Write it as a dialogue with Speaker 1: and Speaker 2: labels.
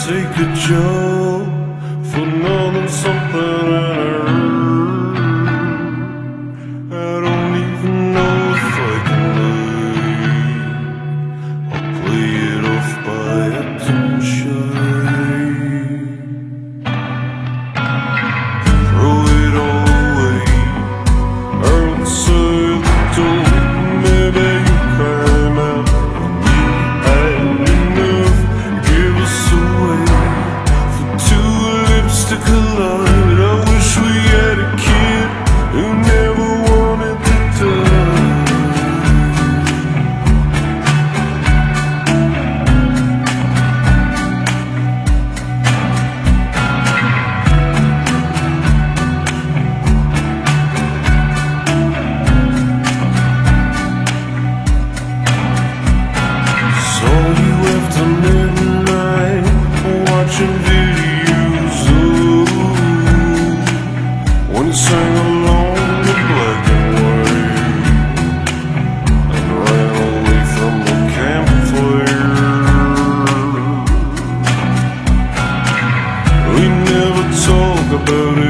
Speaker 1: take a job for nothing, something I earned. I don't even know if I can leave. I'll play it off by acting shy. Throw it all away outside the door. Maybe you climb out when you had enough. Give us away for two lips to collide. I wish we had a kid who never wanted to die. Saw you after midnight, watching videos of when you sang along in black and white and ran away from the campfire. We never talk about it